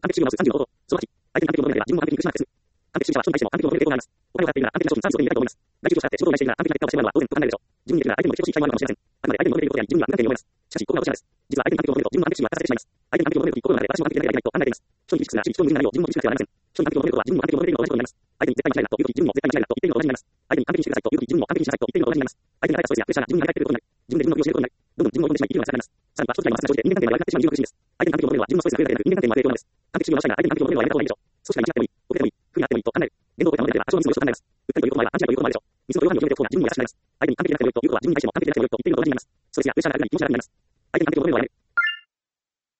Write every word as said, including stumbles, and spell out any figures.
完璧主義の数さんじゅうの方法。そのはち、相手に完璧を求めれば自分も完璧に失うです。完璧主義者は人に対しても完璧を求める傾向があります。お金を使っているなら完璧な商品サービスを手に入れたいと思います。外注業者で仕事を依頼しているなら完璧な結果を出してもらうのは当然と考えるでしょう。自分にできるなら相手にもしてほしい期待もあるかもしれません。あくまで相手に求めていることであり、自分には無関係に思います。しかし、ここが落とし穴です。実は相手に完璧を求めると自分の完璧主義は達成してしまいます。相手に完璧を求めるとき心の中で私も完璧でなきゃいけないと考えています。人に厳しくするなら、人に厳しくなるよう自分も厳しくなくてはなりません。人に完璧を求めることは自分も完璧を求めているのと同じことになります。相手に絶対に間違いなというとき自分も絶対に間違いなと言っているのと同じになります。相手に完璧にしてくださいというとき自分も完璧にしなさいと言っているのと同じになります。相手に与えたストレスやプレッシャーが自分に与えていることになり、自分で自分の気を教えることになり、どんどん自分を追い込んでしまい、生きるようなさになります。さらには一つ目の摩擦が生じて人間関係が悪くなってしまう理由が苦しいです。相手に完璧を求めるのは自分のストレスが増えるだけでなく、人間関係にも悪い影響があるのです。完璧主義を直したいなら相手に完璧を求めるのはやめた方がいいでしょう。組織が一致ってもいい、ボケてもいい、不利になってもいいと考える。言動を超えたものであれば多少のミスを許して考えます。うっかりということもあれば勘違いということもあるでしょう。ミスの弱みを認めておく方が自分にも優しくなります。相手に完璧でなくてもよい、欲は自分に対しても完璧でなくてもよいと言っているのと同じになります。ストレスやプレッシャーが楽に気持ちが楽になります。